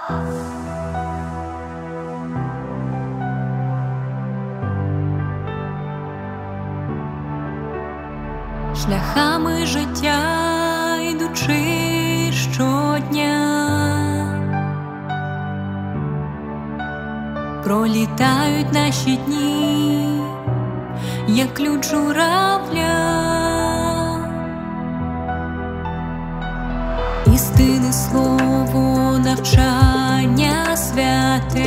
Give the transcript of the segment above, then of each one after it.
Шляхами життя йдучи щодня, пролітають наші дні, як ключ журавля. Істини слово, навчання святе,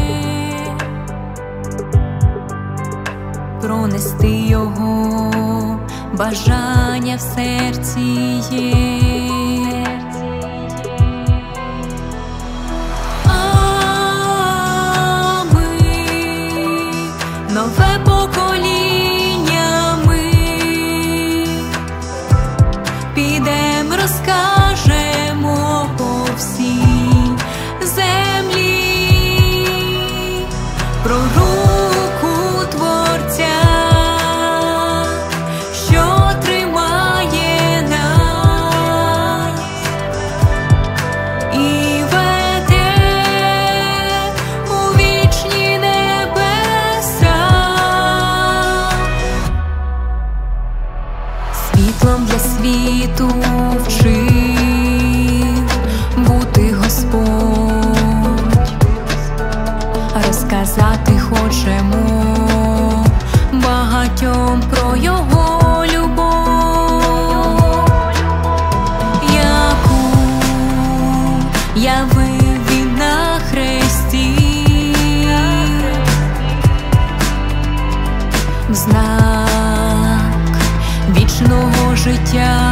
пронести його бажання в серці є. А ми, нове покоління, ми підем, розкажемо по всій землі про руку Творця, світлом для світу вчив бути Господь. Розказати хочемо багатьом про Його любов, яку явив Він на хресті, в знак вічного життя.